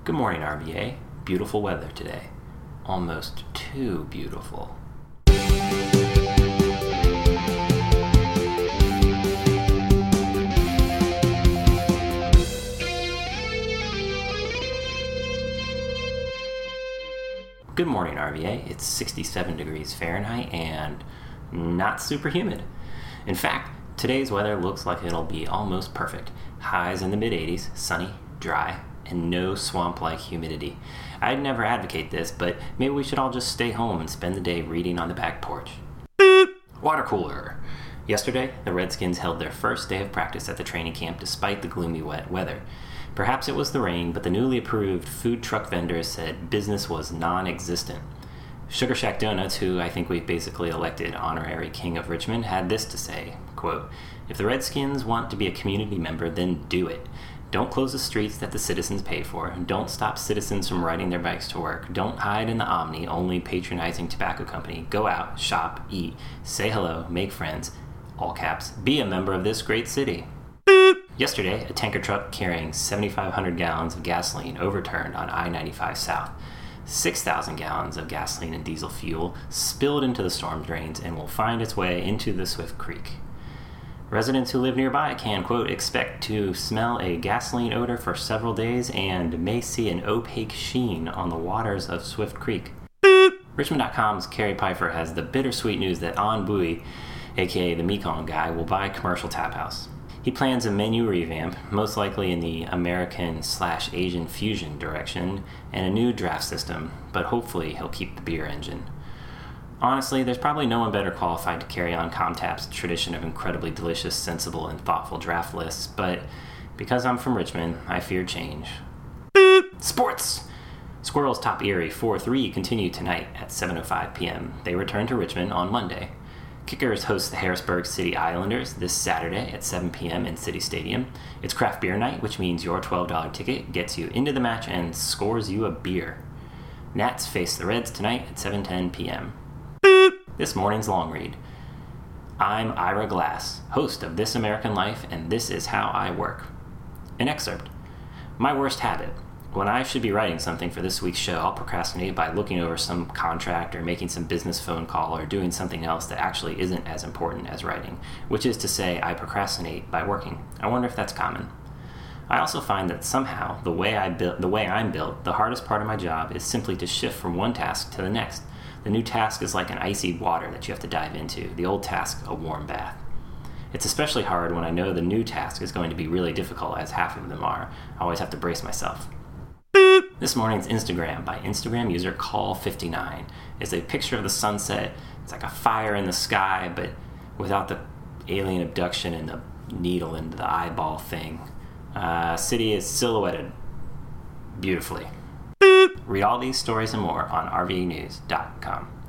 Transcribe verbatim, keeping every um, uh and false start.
Good morning, R V A. Beautiful weather today. Almost too beautiful. Good morning, R V A. It's sixty-seven degrees Fahrenheit and not super humid. In fact, today's weather looks like it'll be almost perfect. Highs in the mid eighties, sunny, dry, and no swamp-like humidity. I'd never advocate this, but maybe we should all just stay home and spend the day reading on the back porch. Water cooler. Yesterday, the Redskins held their first day of practice at the training camp despite the gloomy wet weather. Perhaps it was the rain, but the newly approved food truck vendors said business was non-existent. Sugar Shack Donuts, who I think we've basically elected honorary king of Richmond, had this to say, quote, "If the Redskins want to be a community member, then do it. Don't close the streets that the citizens pay for. Don't stop citizens from riding their bikes to work. Don't hide in the Omni, only patronizing tobacco company. Go out, shop, eat, say hello, make friends, all caps, be a member of this great city." Yesterday, a tanker truck carrying seventy-five hundred gallons of gasoline overturned on I ninety-five South. six thousand gallons of gasoline and diesel fuel spilled into the storm drains and will find its way into the Swift Creek. Residents who live nearby can, quote, expect to smell a gasoline odor for several days and may see an opaque sheen on the waters of Swift Creek. Richmond dot com's Carrie Pfeiffer has the bittersweet news that An Bui, aka the Mekong guy, will buy Commercial Tap House. He plans a menu revamp, most likely in the American slash Asian fusion direction, and a new draft system, but hopefully he'll keep the beer engine. Honestly, there's probably no one better qualified to carry on ComTap's tradition of incredibly delicious, sensible, and thoughtful draft lists, but because I'm from Richmond, I fear change. Sports! Squirrels top Erie four three continue tonight at seven oh five p.m. They return to Richmond on Monday. Kickers host the Harrisburg City Islanders this Saturday at seven p.m. in City Stadium. It's craft beer night, which means your twelve dollars ticket gets you into the match and scores you a beer. Nats face the Reds tonight at seven ten p.m. This morning's long read. I'm Ira Glass, host of This American Life, and this is how I work. An excerpt. My worst habit. When I should be writing something for this week's show, I'll procrastinate by looking over some contract or making some business phone call or doing something else that actually isn't as important as writing, which is to say I procrastinate by working. I wonder if that's common. I also find that somehow the way I built, the way I'm built, the hardest part of my job is simply to shift from one task to the next. The new task is like an icy water that you have to dive into, the old task a warm bath. It's especially hard when I know the new task is going to be really difficult, as half of them are. I always have to brace myself. This morning's Instagram by Instagram user Call fifty-nine is a picture of the sunset. It's like a fire in the sky, but without the alien abduction and the needle into the eyeball thing. Uh, city is silhouetted beautifully. Read all these stories and more on R V news dot com.